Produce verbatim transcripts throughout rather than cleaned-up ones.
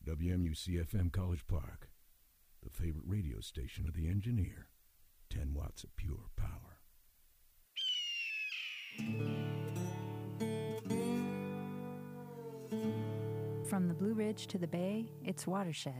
W M U C F M College Park, the favorite radio station of the engineer. ten watts of pure power. From the Blue Ridge to the Bay, it's Watershed.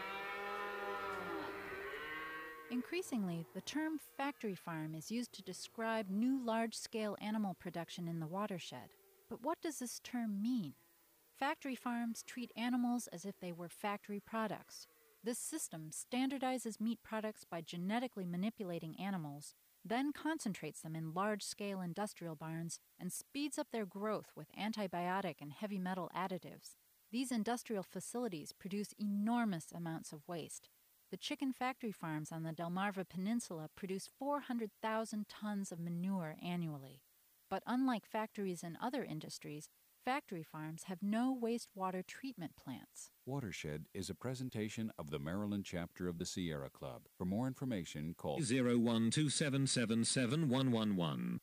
Increasingly, the term factory farm is used to describe new large-scale animal production in the watershed. But what does this term mean? Factory farms treat animals as if they were factory products. This system standardizes meat products by genetically manipulating animals, then concentrates them in large-scale industrial barns and speeds up their growth with antibiotic and heavy metal additives. These industrial facilities produce enormous amounts of waste. The chicken factory farms on the Delmarva Peninsula produce four hundred thousand tons of manure annually. But unlike factories in other industries, factory farms have no wastewater treatment plants. Watershed is a presentation of the Maryland chapter of the Sierra Club. For more information, call zero one two seven seven seven one one one.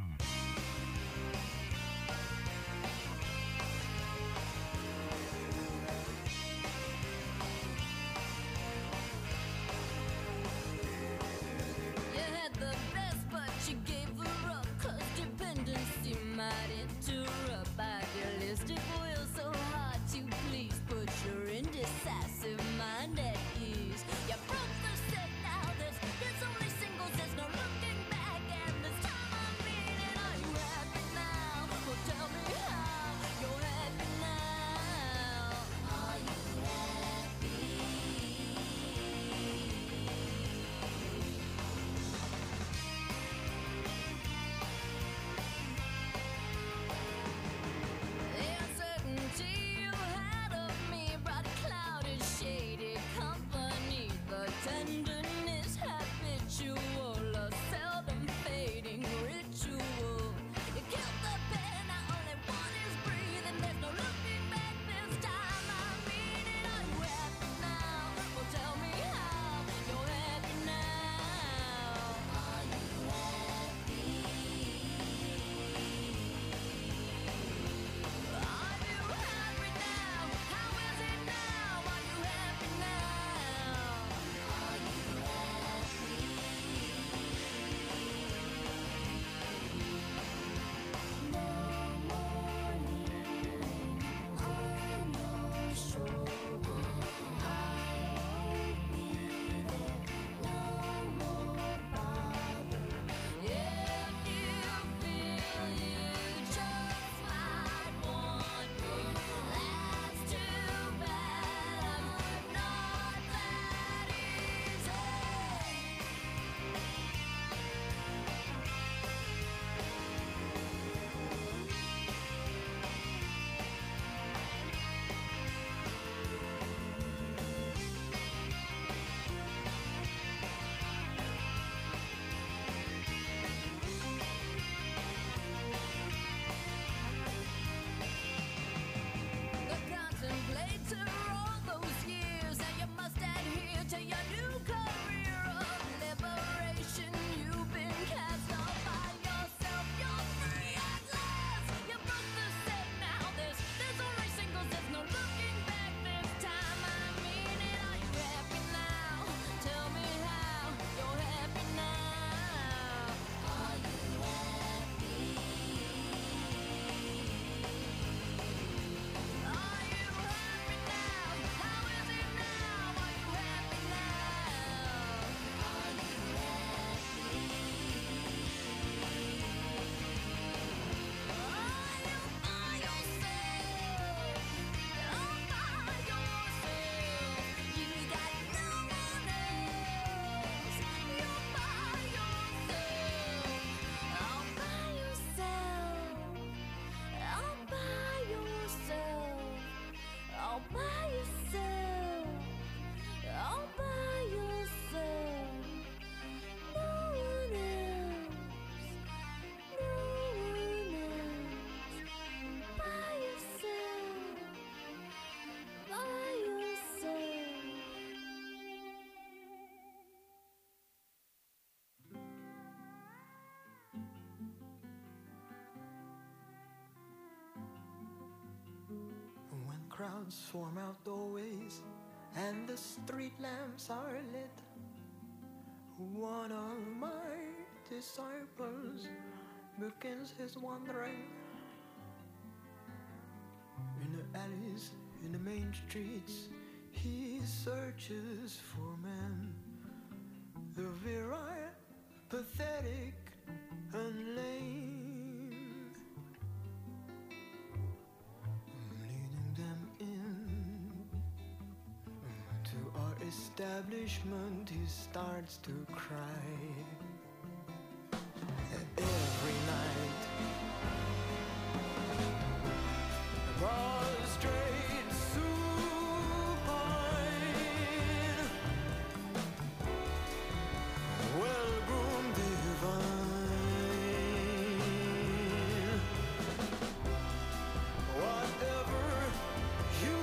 Might interrupt idealistic will so hard to please. Put your indecisive mind at ease. You broke the set now. There's, there's only singles. There's no looking back. And this time I mean it. Are you happy now? Well, tell me how. You're happy now. Are you you had of me brought clouded, shady company. The tenderness habitual, a seldom fading ritual. You killed the pen, now only one is breathing. There's no looking back this time. I mean it. Are you happy now? Well, tell me how. You're happy now. Are you happy? Are you happy now? How is it now? Are you happy now? Are you crowds swarm out doorways, and the street lamps are lit. One of my disciples begins his wandering in the alleys, in the main streets. He searches for men, the virile, pathetic, and lame, leading them in to our establishment. He starts to cry. Every night, prostrate supine, well-groomed divine, whatever you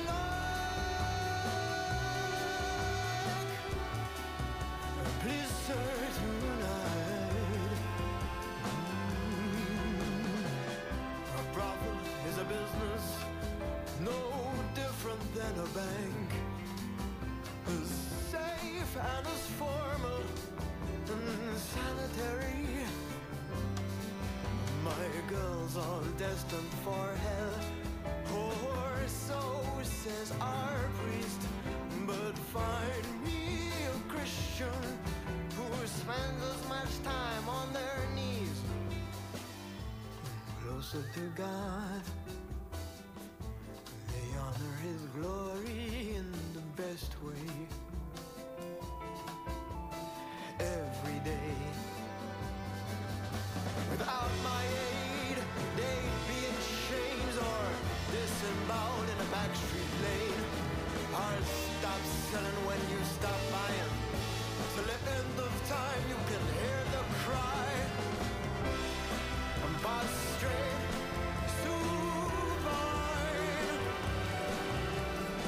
like, please sir tonight. A brothel is a business no different than a bank, as safe and as formal and sanitary. My girls all destined for hell, or so says our priest. But find me a Christian who spends as much time on their knees, closer to God. They honor his glory in the best way. Every day, without my aid, they'd be in chains or disemboweled in a backstreet lane. I'll stop selling when you stop buying. Till the end of time you can hear the cry. I'm prostrate, supine,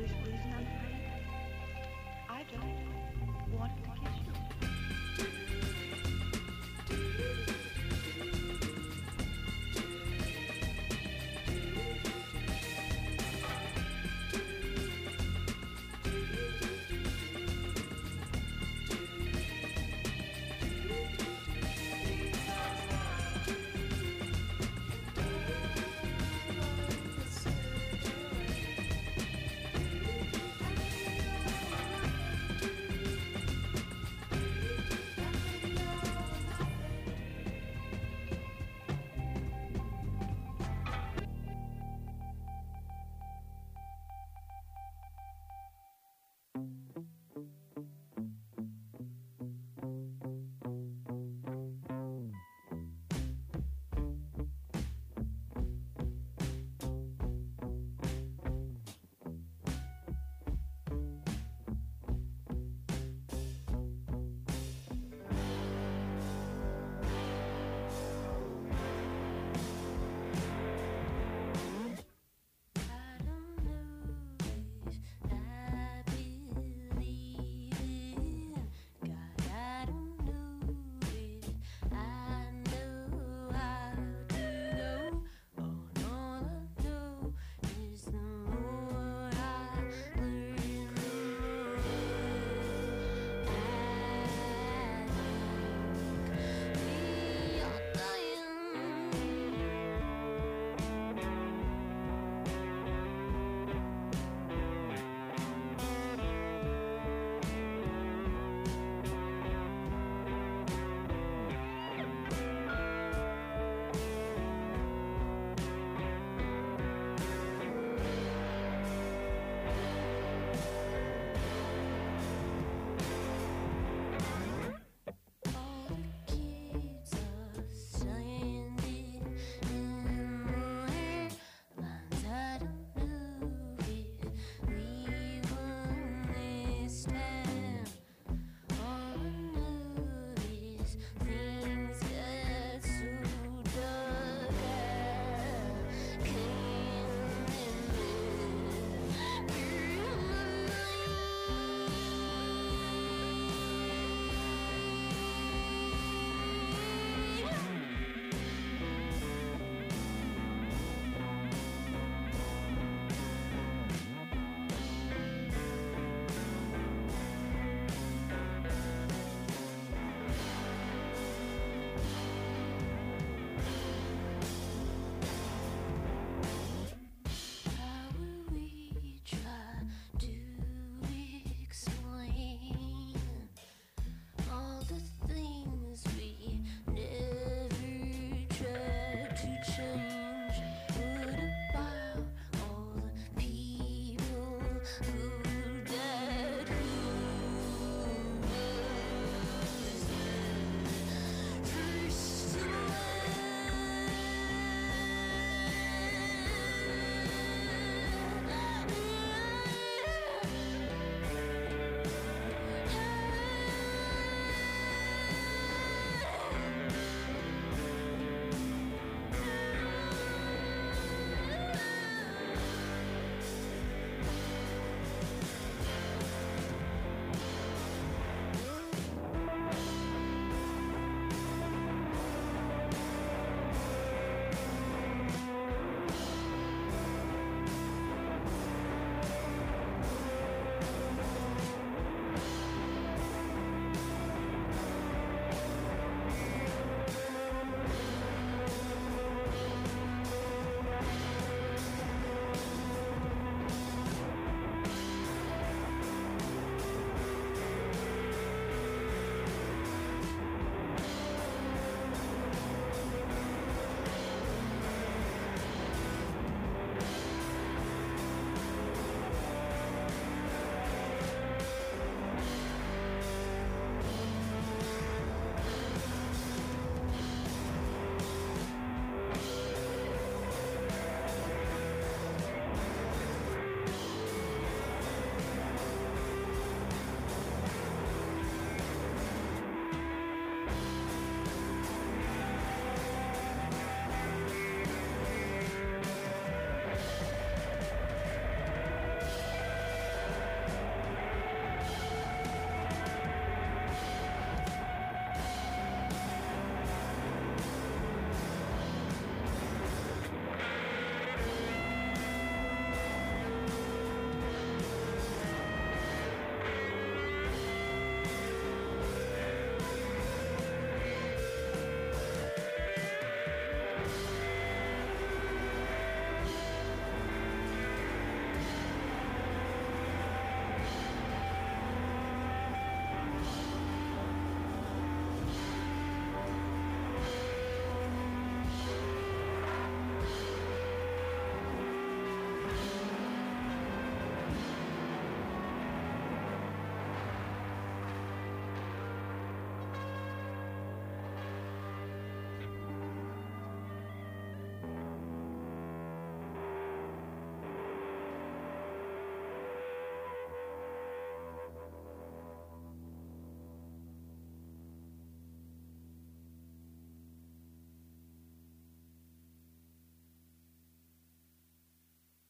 this reason, I'm afraid. I just wanted to kiss you.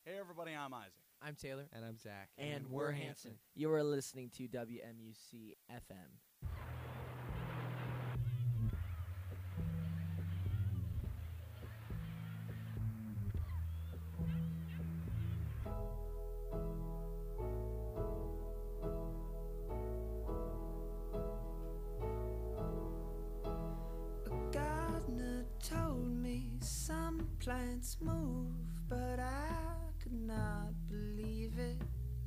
Hey everybody, I'm Isaac. I'm Taylor. And I'm Zach. And, And we're we're Hanson. Hanson. You are listening to W M U C F M. A gardener told me some plants move, but I could not believe it.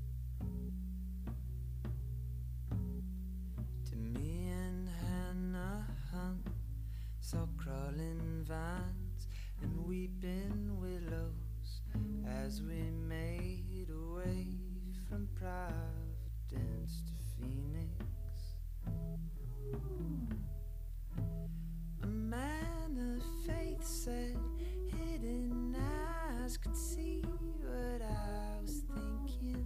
To me and Hannah Hunt saw crawling vines and weeping willows as we made our way from Providence to Phoenix. A man of faith said hidden eyes could see what I was thinking.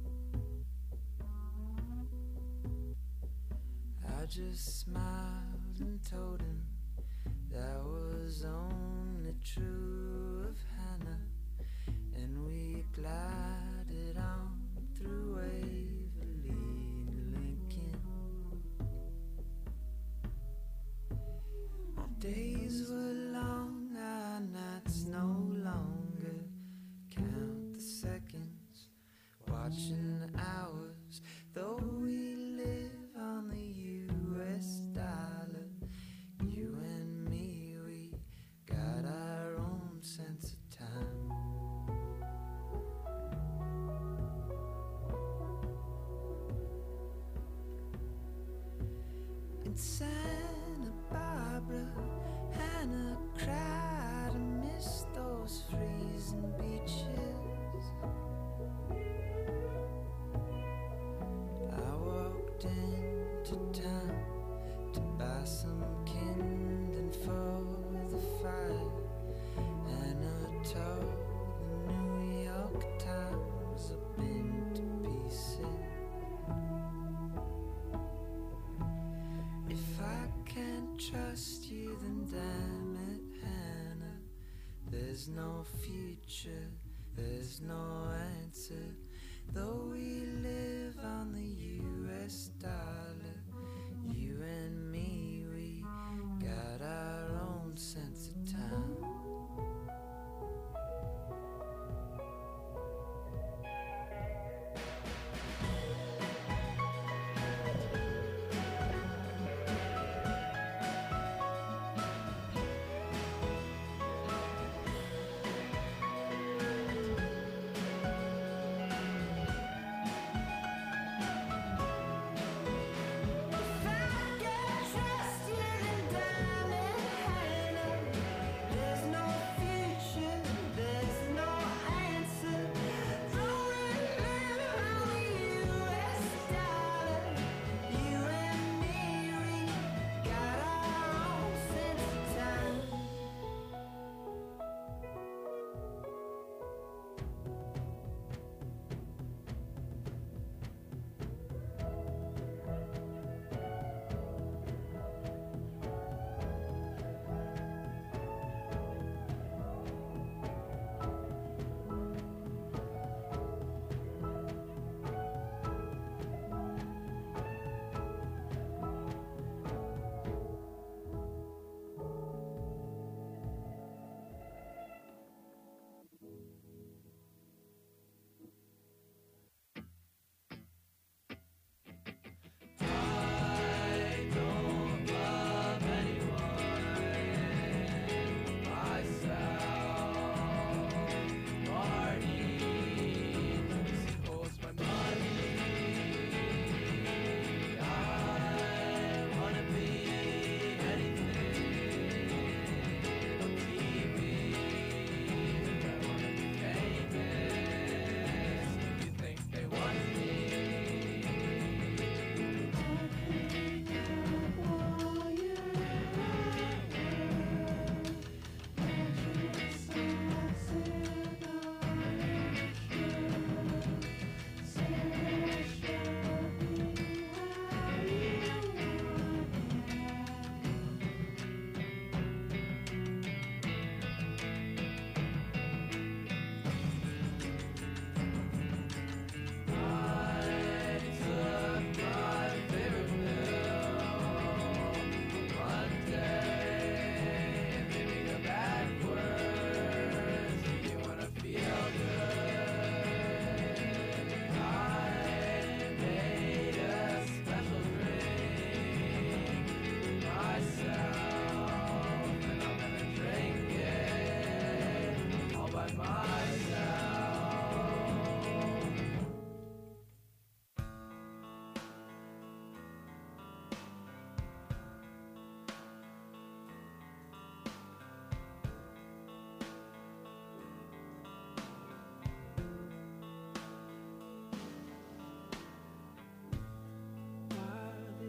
I just smiled and told him that was only true of Hannah, and we glided on through Waverly to Lincoln. Our days were long, our nights no longer. Count the seconds, watching the hours, though we live on the U S dollar. You and me, we got our own sense of time. In Santa Barbara, Hannah cried and missed those freezing beaches. I walked into town to buy some kindling for the fire, and I told the New York Times I've been to pieces. If I can't trust you, then damn it, Hannah, there's no future, there's no answer. Though we live on the U S dollar, you and me, we got our own sense of time.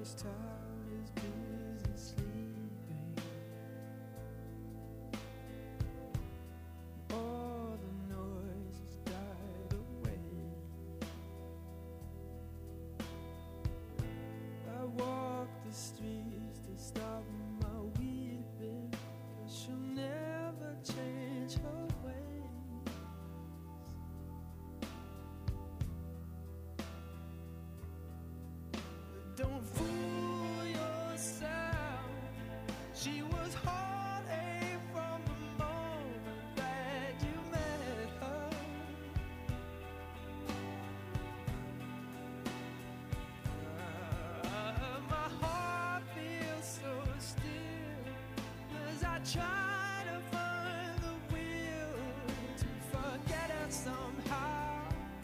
this town is busy sleeping. All the noises died away. I walk the streets to stop my weeping, 'cause she'll never change her ways. Don't fool yourself. She was heartache from the moment that you met her. Uh, my heart feels so still as I try to find the will to forget her somehow.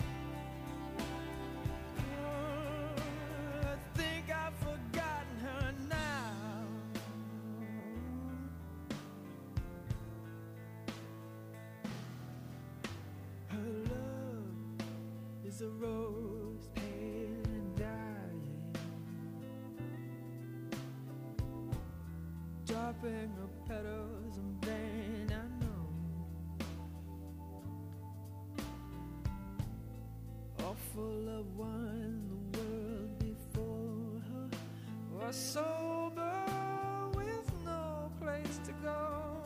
I think I've forgotten her now. Her love is a rose pale and dying, dropping her petals in vain, I know. All full of wine, the world before her was sober with no place to go.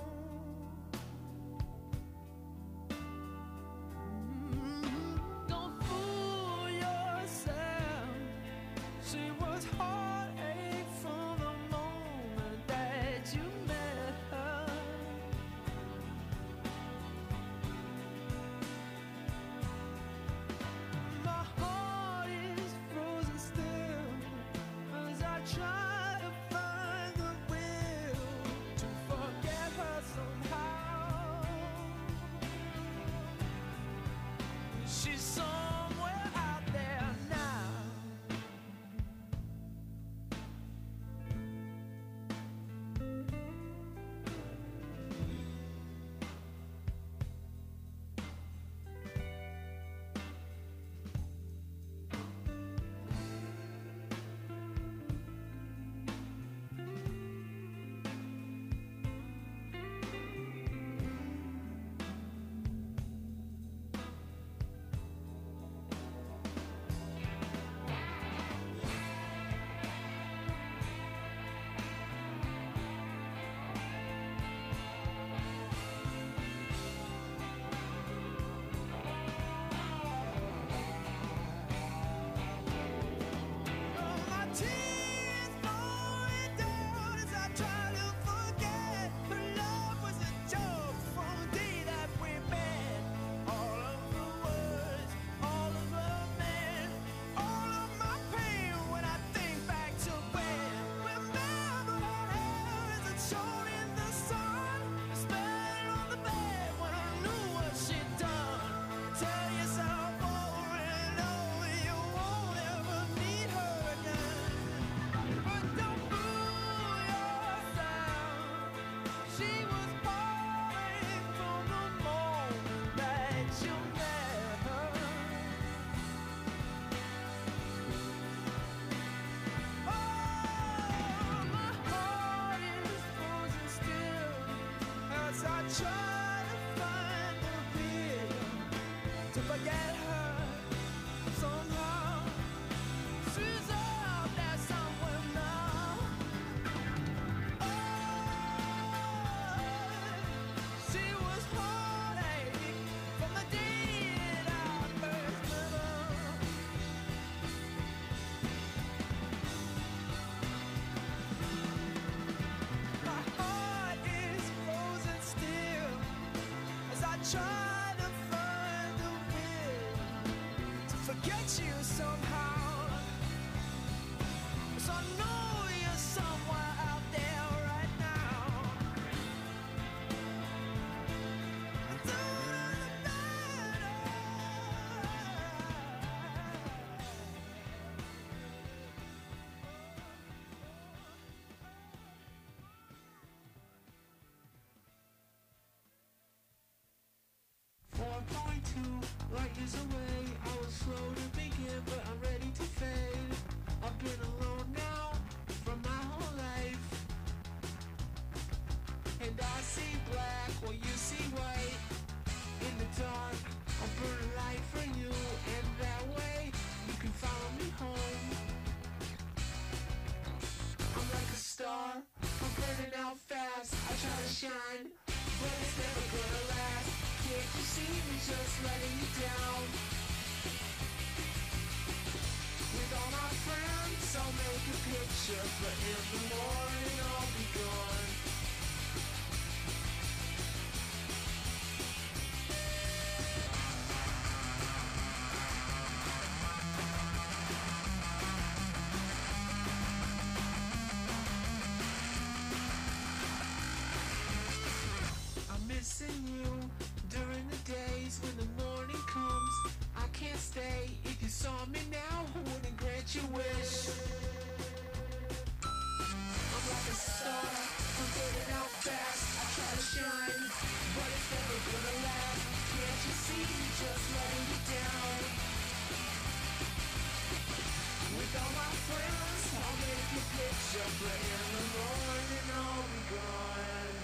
Mm, Don't fool yourself. She was heartache from the moment that you met her. My heart is frozen still as I try to find the will to forget her somehow. She's somewhere out there now. My tears flowing down as I try to forget her love was a joke from the day that we met. All of the words, all of the men, all of my pain when I think back to when. Remember her hair as it shone in the sun, the smell on the bed when I knew what she'd done. Tell yourself over and over you won't ever meet her again. But don't fool yourself. She was heartache from the moment that you met her. Oh, my heart is frozen still as I try to find the will to forget her somehow. She's out there somewhere now. Oh, she was heartache from the day that I first met her. My heart is frozen still as I try to find the will to forget you somehow. 'Cause I know you're somewhere out there right now. four point two light years away. I was slow to begin, but I'm ready to fade. I've been alone now letting you down. With all my friends, I'll make a picture, but in the morning I'll be gone. I'm missing you during the days when the morning comes. I can't stay. If you saw me now, I wouldn't grant your wish. I'm like a star, I'm burning out fast. I try to shine, but it's never gonna last. Can't you see me just letting you down? With all my friends, I'll make a picture, but in the morning I'll be gone.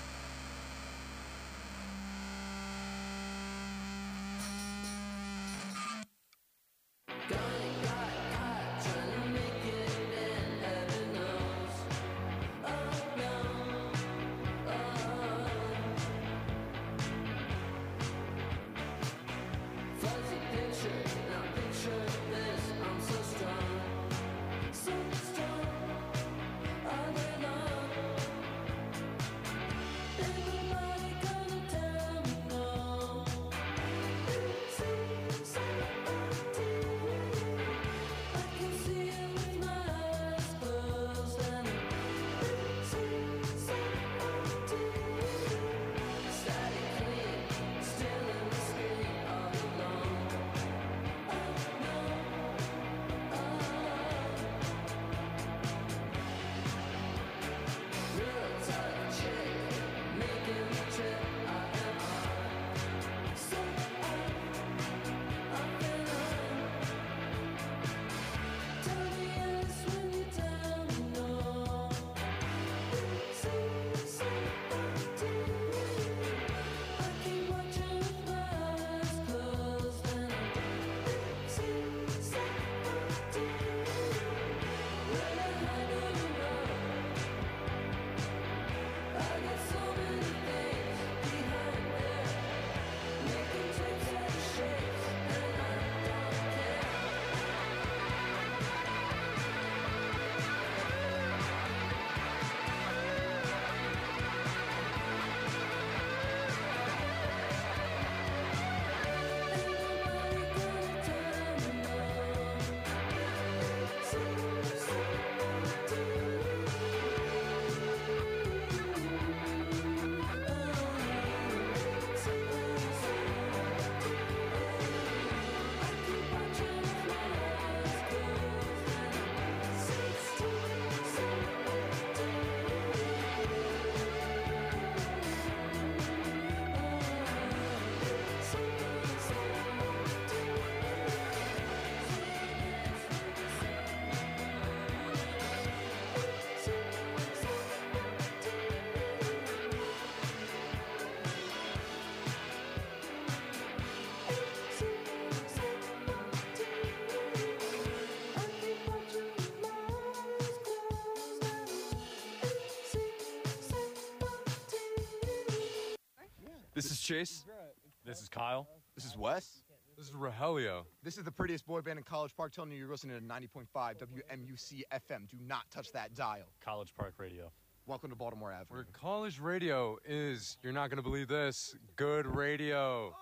This is Chase. This is Kyle. This is Wes. This is Rogelio. This is the prettiest boy band in College Park telling you you're listening to ninety point five W M U C F M. Do not touch that dial. College Park Radio. Welcome to Baltimore Avenue. Where college radio is, you're not going to believe this, good radio.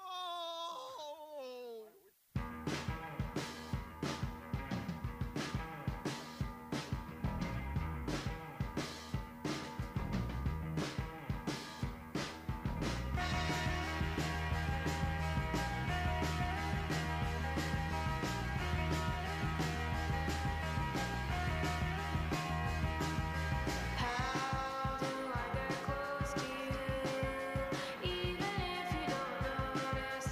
How do I get close to you? Even if you don't notice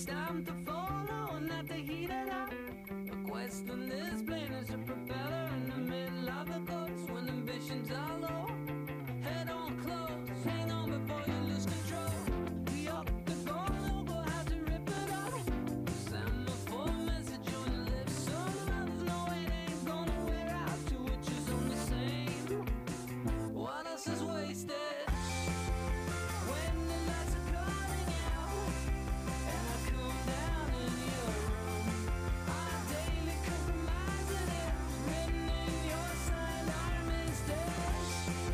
time to follow and not to heat it up. The question is plain as a propeller in the middle of the course when ambitions are low. Head on close, hang on before you lose control. We up the goal, go how to rip it off. Semaphore message on your lips, some others know it ain't gonna wear out. Two witches on the same. What else is wasted? When the lights are calling out and I come down in your room, our daily compromising it, written in your signed arm instead.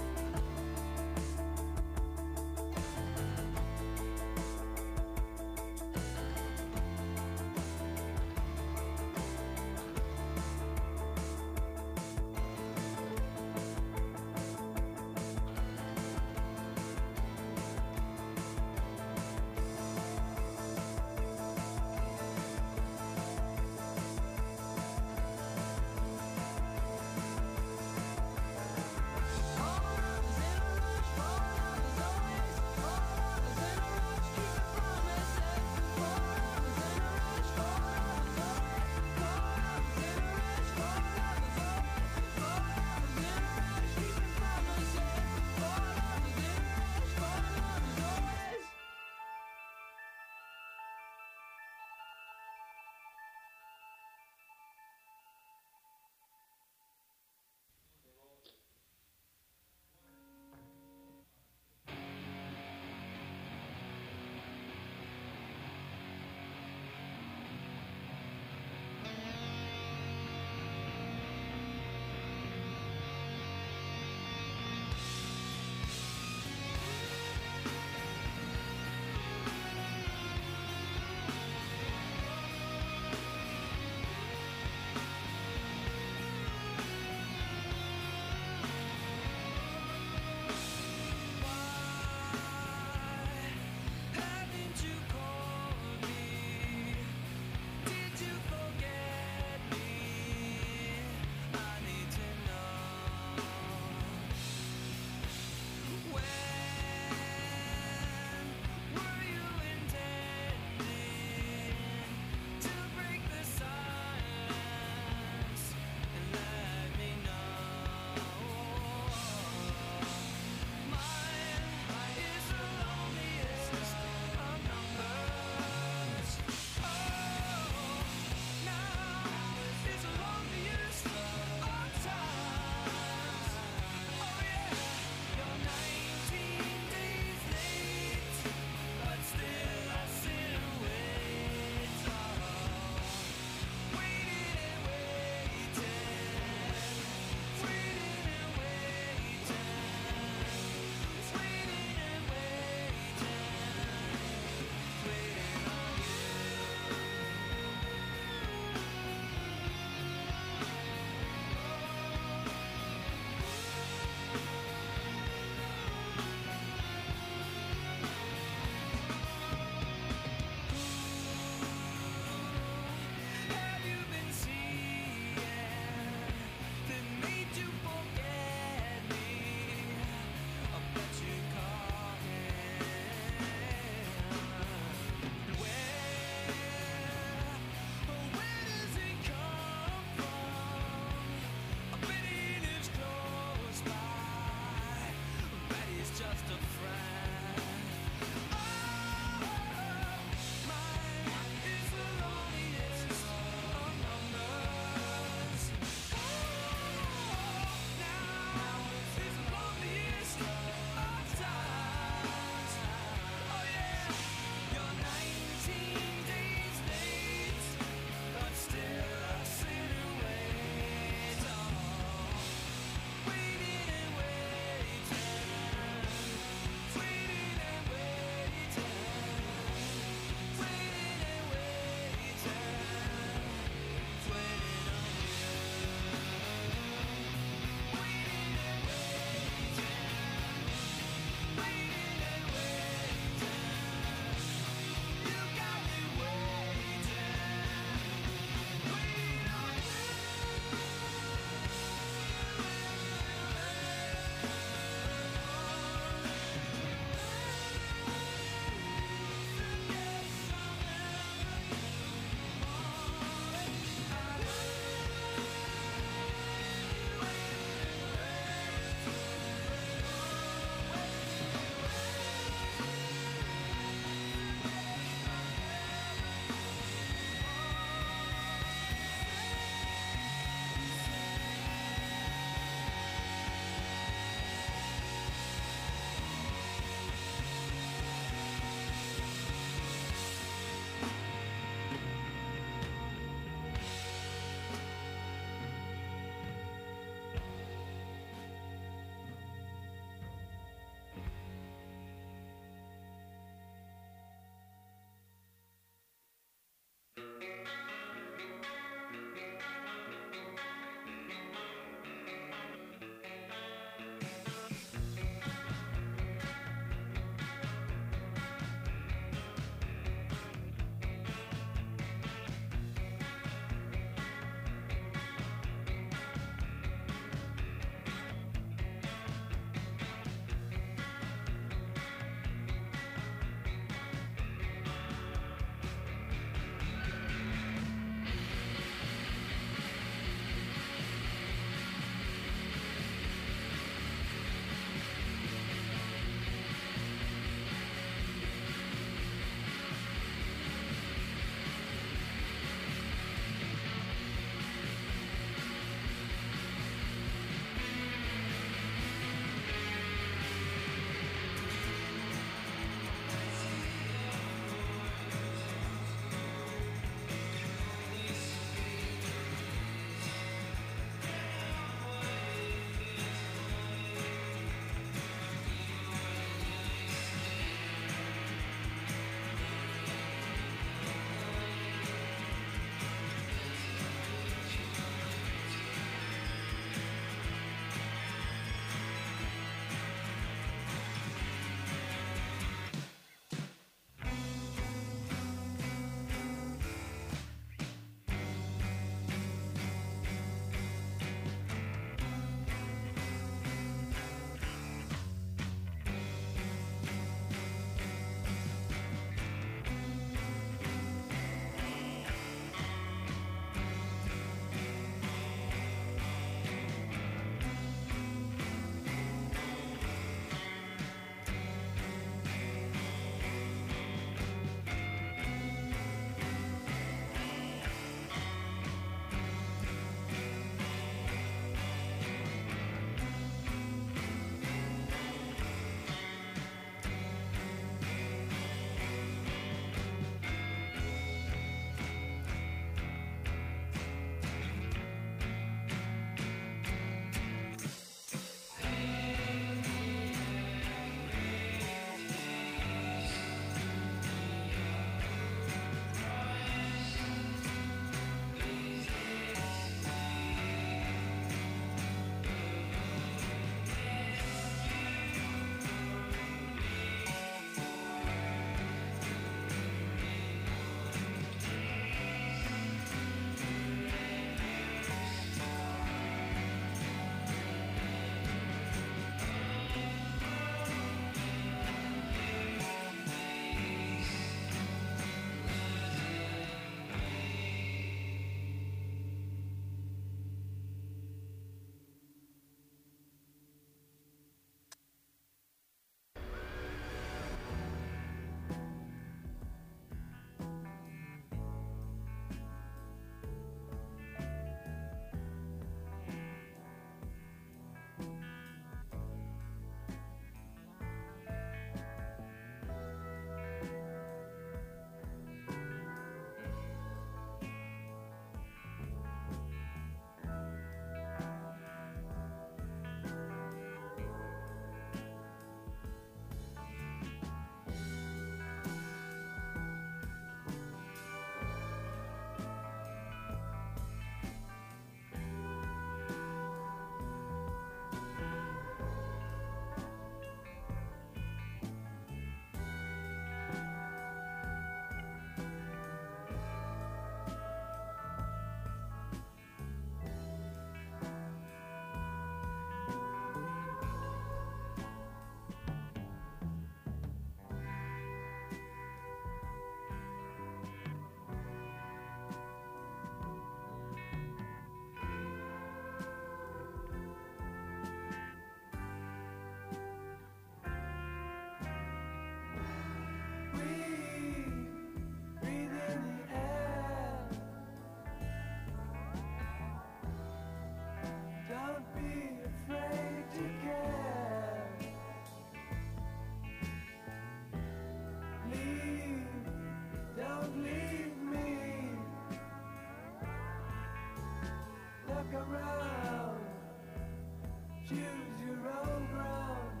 around. Choose your own ground.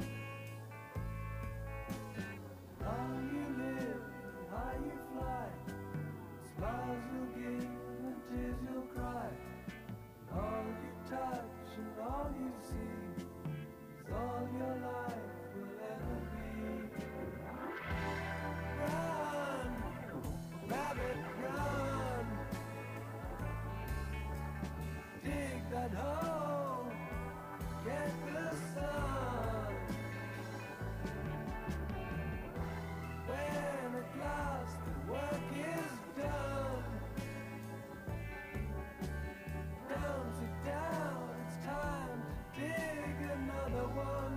How you live, how you fly. Smiles you'll give and tears you'll cry. All you touch and all you see is all your life will ever be. Run, rabbit, run. Dig that hole, get the sun. When at last the work is done, down, sit down, it's time to dig another one.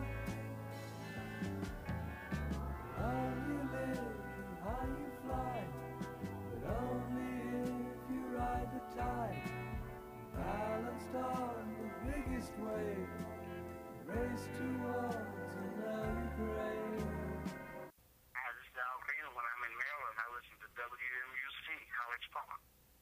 How you live and how you fly, but only if you ride the tide. Balanced on the biggest wave, race towards another grave. Hi, this is Al Green, and when I'm in Maryland, I listen to W M U C, College Park.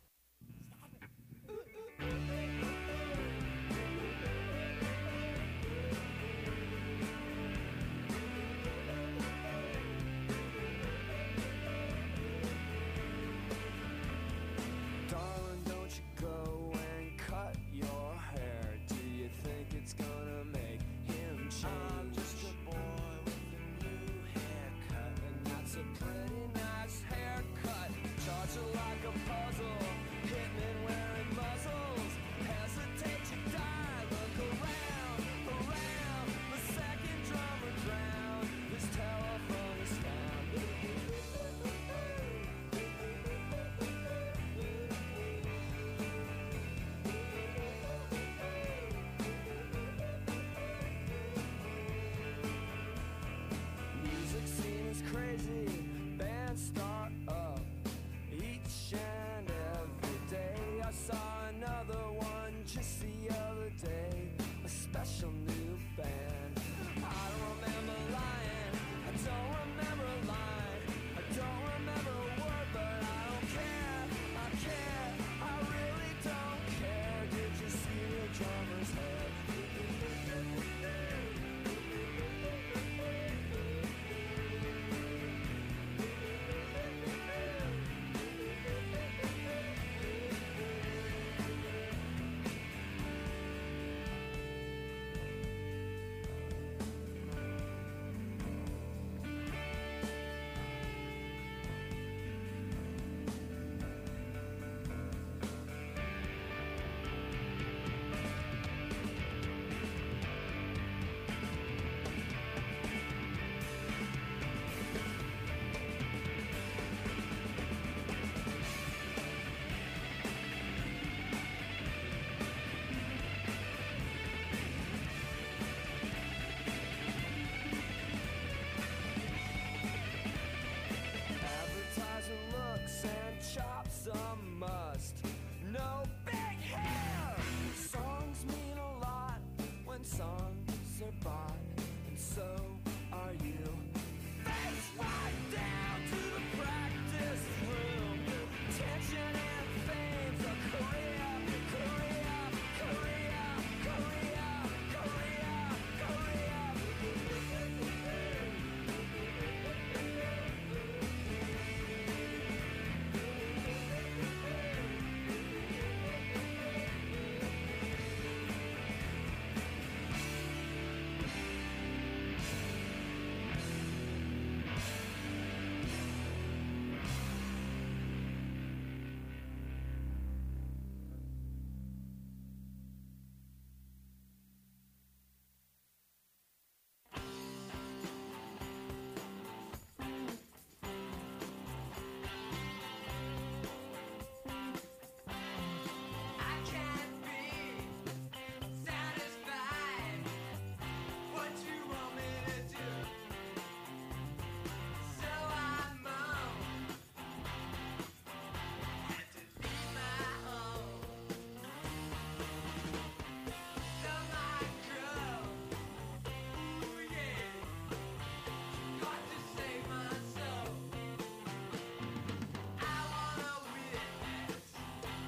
Darling, don't you go and cut your hair. Do you think it's gonna make him change? I'm just a boy with a new haircut, and that's a pretty nice haircut. Charge it like a puzzle, hitmen wearing muzzles. Hesitate to die, look around, around. The second drummer drowned, his telephone is found. Music scene is crazy, bands start up each and every day. I saw another one just the other day, a special new band. I don't remember lying, I don't remember a line, I don't remember a word, but I don't care, I care, I really don't care. Did you see the drummer's head? Advertising looks and chops a must. No big hair. Songs mean a lot when songs are bought.